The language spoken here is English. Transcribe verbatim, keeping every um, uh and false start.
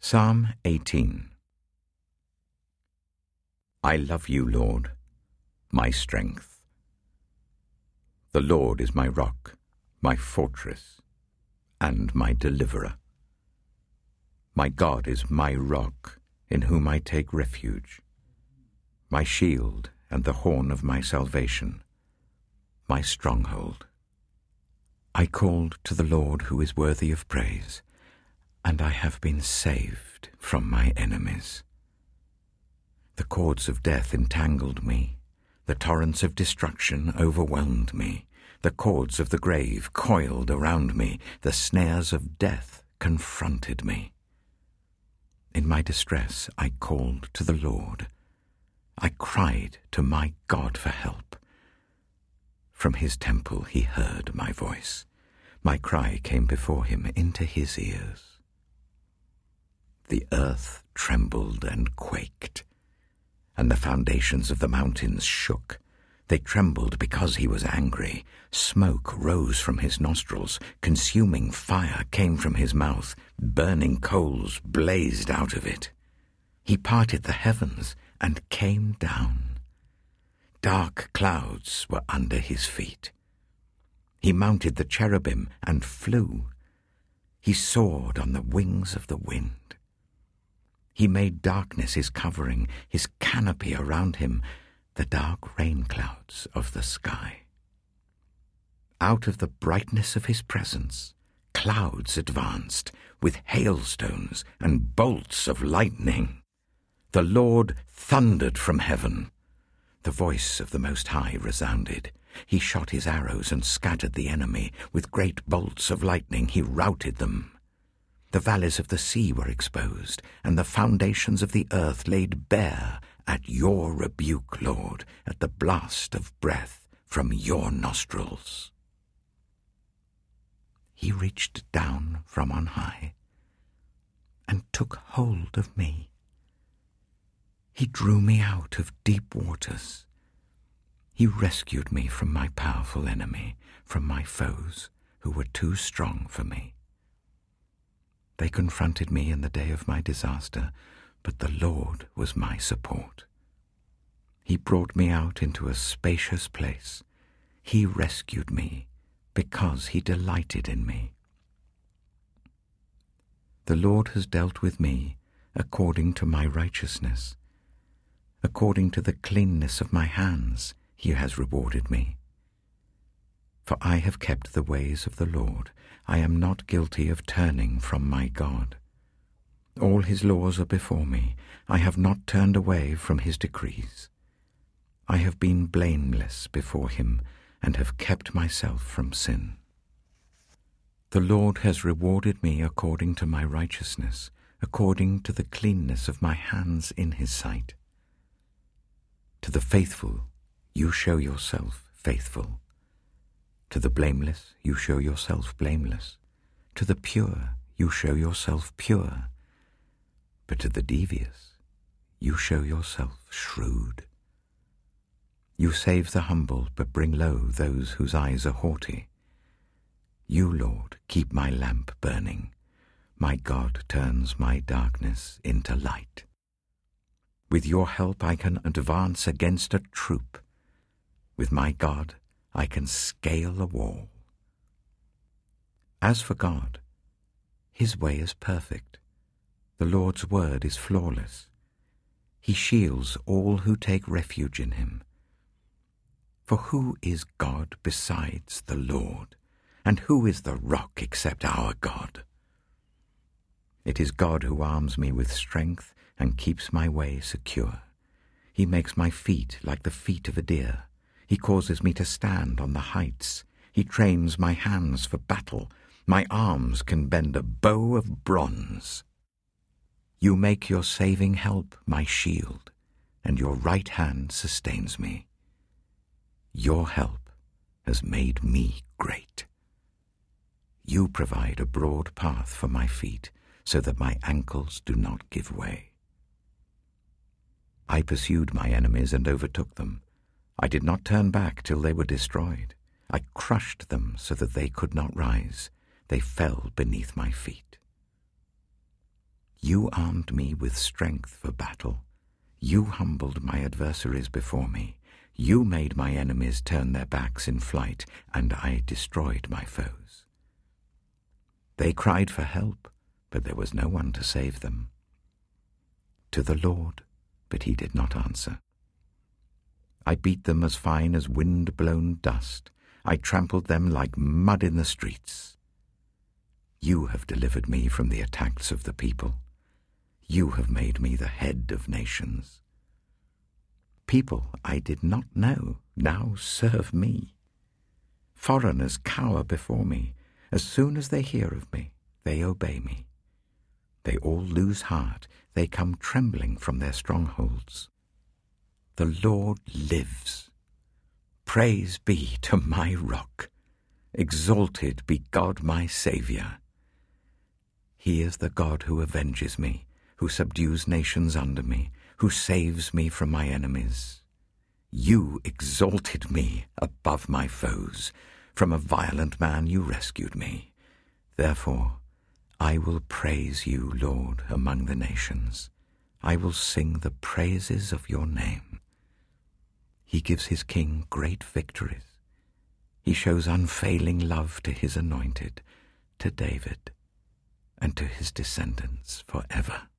Psalm eighteen. I love you, Lord, my strength. The Lord is my rock, my fortress, and my deliverer. My God is my rock, in whom I take refuge, my shield and the horn of my salvation, my stronghold. I called to the Lord who is worthy of praise, and I have been saved from my enemies. The cords of death entangled me, the torrents of destruction overwhelmed me, the cords of the grave coiled around me, the snares of death confronted me. In my distress I called to the Lord. I cried to my God for help. From his temple he heard my voice. My cry came before him into his ears. The earth trembled and quaked, and the foundations of the mountains shook. They trembled because he was angry. Smoke rose from his nostrils. Consuming fire came from his mouth. Burning coals blazed out of it. He parted the heavens and came down. Dark clouds were under his feet. He mounted the cherubim and flew. He soared on the wings of the wind. He made darkness his covering, his canopy around him, the dark rain clouds of the sky. Out of the brightness of his presence, clouds advanced with hailstones and bolts of lightning. The Lord thundered from heaven. The voice of the Most High resounded. He shot his arrows and scattered the enemy. With great bolts of lightning he routed them. The valleys of the sea were exposed, and the foundations of the earth laid bare at your rebuke, Lord, at the blast of breath from your nostrils. He reached down from on high and took hold of me. He drew me out of deep waters. He rescued me from my powerful enemy, from my foes who were too strong for me. They confronted me in the day of my disaster, but the Lord was my support. He brought me out into a spacious place. He rescued me because he delighted in me. The Lord has dealt with me according to my righteousness. According to the cleanness of my hands, he has rewarded me. For I have kept the ways of the Lord. I am not guilty of turning from my God. All his laws are before me. I have not turned away from his decrees. I have been blameless before him and have kept myself from sin. The Lord has rewarded me according to my righteousness, according to the cleanness of my hands in his sight. To the faithful you show yourself faithful. To the blameless you show yourself blameless. To the pure you show yourself pure. But to the devious you show yourself shrewd. You save the humble, but bring low those whose eyes are haughty. You, Lord, keep my lamp burning. My God turns my darkness into light. With your help I can advance against a troop. With my God I can scale a wall. As for God, his way is perfect. The Lord's word is flawless. He shields all who take refuge in him. For who is God besides the Lord? And who is the rock except our God? It is God who arms me with strength and keeps my way secure. He makes my feet like the feet of a deer. He causes me to stand on the heights. He trains my hands for battle. My arms can bend a bow of bronze. You make your saving help my shield, and your right hand sustains me. Your help has made me great. You provide a broad path for my feet, so that my ankles do not give way. I pursued my enemies and overtook them. I did not turn back till they were destroyed. I crushed them so that they could not rise. They fell beneath my feet. You armed me with strength for battle. You humbled my adversaries before me. You made my enemies turn their backs in flight, and I destroyed my foes. They cried for help, but there was no one to save them. To the Lord, but he did not answer. I beat them as fine as wind-blown dust. I trampled them like mud in the streets. You have delivered me from the attacks of the people. You have made me the head of nations. People I did not know now serve me. Foreigners cower before me. As soon as they hear of me, they obey me. They all lose heart. They come trembling from their strongholds. The Lord lives. Praise be to my rock. Exalted be God my Saviour. He is the God who avenges me, who subdues nations under me, who saves me from my enemies. You exalted me above my foes. From a violent man you rescued me. Therefore, I will praise you, Lord, among the nations. I will sing the praises of your name. He gives his king great victories. He shows unfailing love to his anointed, to David, and to his descendants forever.